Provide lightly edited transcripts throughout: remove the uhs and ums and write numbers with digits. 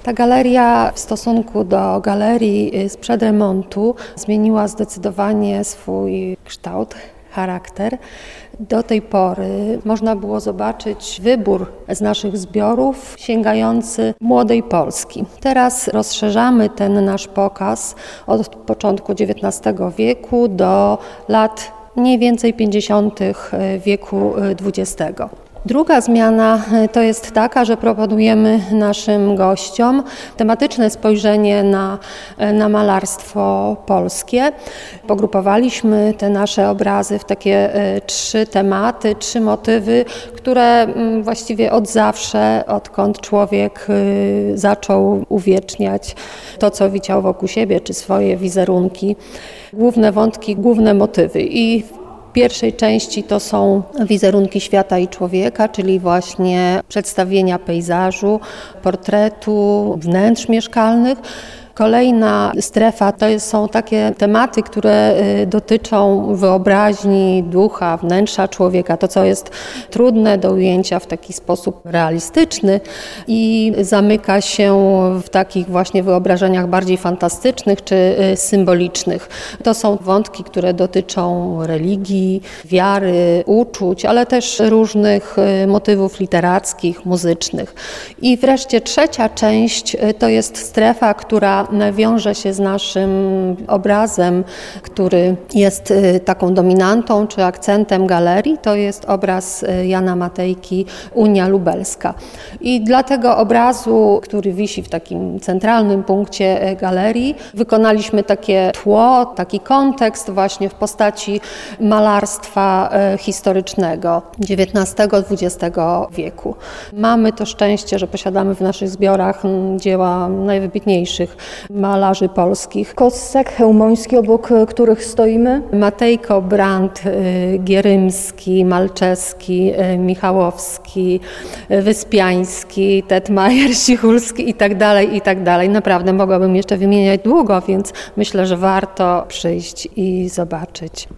Ta galeria w stosunku do galerii sprzed remontu zmieniła zdecydowanie swój kształt, charakter. Do tej pory można było zobaczyć wybór z naszych zbiorów sięgający młodej Polski. Teraz rozszerzamy ten nasz pokaz od początku XIX wieku do lat mniej więcej 50. wieku XX. Druga zmiana to jest taka, że proponujemy naszym gościom tematyczne spojrzenie na malarstwo polskie. Pogrupowaliśmy te nasze obrazy w takie 3 tematy, 3 motywy, które właściwie od zawsze, odkąd człowiek zaczął uwieczniać to, co widział wokół siebie, czy swoje wizerunki, główne wątki, główne motywy. I w pierwszej części to są wizerunki świata i człowieka, czyli właśnie przedstawienia pejzażu, portretu, wnętrz mieszkalnych. Kolejna strefa to są takie tematy, które dotyczą wyobraźni, ducha, wnętrza człowieka, to co jest trudne do ujęcia w taki sposób realistyczny i zamyka się w takich właśnie wyobrażeniach bardziej fantastycznych czy symbolicznych. To są wątki, które dotyczą religii, wiary, uczuć, ale też różnych motywów literackich, muzycznych. I wreszcie trzecia część to jest strefa, która wiąże się z naszym obrazem, który jest taką dominantą czy akcentem galerii. To jest obraz Jana Matejki Unia Lubelska. I dla tego obrazu, który wisi w takim centralnym punkcie galerii, wykonaliśmy takie tło, taki kontekst właśnie w postaci malarstwa historycznego XIX-XX wieku. Mamy to szczęście, że posiadamy w naszych zbiorach dzieła najwybitniejszych malarzy polskich. Kossak, Chełmoński, obok których stoimy. Matejko, Brandt, Gierymski, Malczewski, Michałowski, Wyspiański, Tetmajer, Sichulski i tak dalej. Naprawdę mogłabym jeszcze wymieniać długo, więc myślę, że warto przyjść i zobaczyć.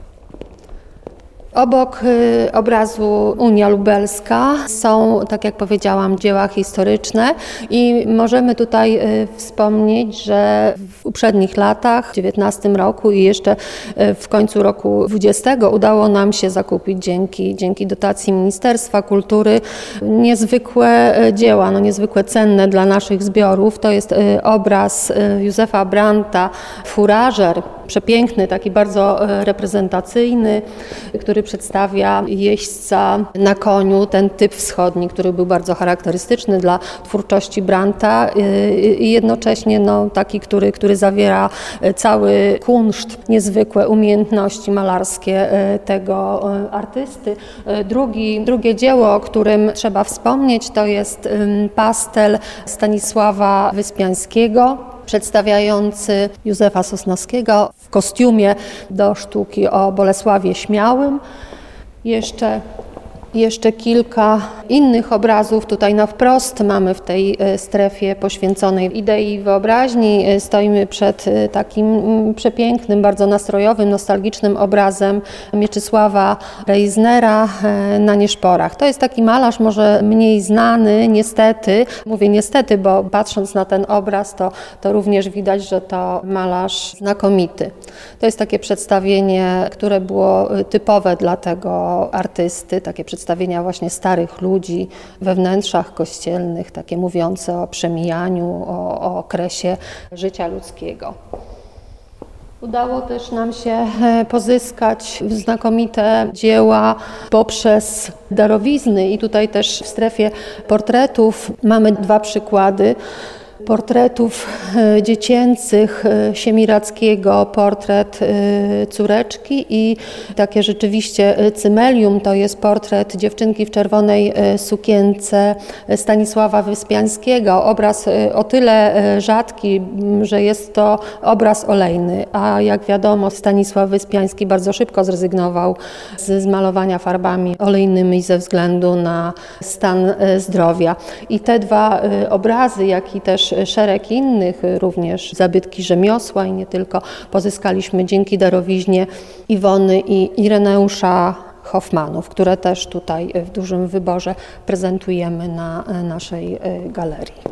Obok obrazu Unia Lubelska są, tak jak powiedziałam, dzieła historyczne i możemy tutaj wspomnieć, że w poprzednich latach, w 19 roku i jeszcze w końcu roku 20 udało nam się zakupić dzięki dotacji Ministerstwa Kultury niezwykłe dzieła, niezwykle cenne dla naszych zbiorów. To jest obraz Józefa Brandta Furażer, przepiękny, taki bardzo reprezentacyjny, który przedstawia jeźdźca na koniu, ten typ wschodni, który był bardzo charakterystyczny dla twórczości Brandta i jednocześnie taki, który zawiera cały kunszt, niezwykłe umiejętności malarskie tego artysty. Drugie dzieło, o którym trzeba wspomnieć, to jest pastel Stanisława Wyspiańskiego, przedstawiający Józefa Sosnowskiego w kostiumie do sztuki o Bolesławie Śmiałym. Jeszcze kilka innych obrazów tutaj na wprost mamy w tej strefie poświęconej idei wyobraźni. Stoimy przed takim przepięknym, bardzo nastrojowym, nostalgicznym obrazem Mieczysława Reisnera na Nieszporach. To jest taki malarz może mniej znany, niestety. Mówię niestety, bo patrząc na ten obraz, to również widać, że to malarz znakomity. To jest takie przedstawienie, które było typowe dla tego artysty, takie przedstawienia właśnie starych ludzi we wnętrzach kościelnych, takie mówiące o przemijaniu, o okresie życia ludzkiego. Udało też nam się pozyskać znakomite dzieła poprzez darowizny i tutaj też w strefie portretów mamy 2 przykłady. Portretów dziecięcych Siemiradzkiego, portret córeczki i takie rzeczywiście cymelium, to jest portret dziewczynki w czerwonej sukience Stanisława Wyspiańskiego. Obraz o tyle rzadki, że jest to obraz olejny, a jak wiadomo Stanisław Wyspiański bardzo szybko zrezygnował z malowania farbami olejnymi ze względu na stan zdrowia. I te 2 obrazy, jak i też szereg innych, również zabytki rzemiosła i nie tylko, pozyskaliśmy dzięki darowiźnie Iwony i Ireneusza Hoffmanów, które też tutaj w dużym wyborze prezentujemy na naszej galerii.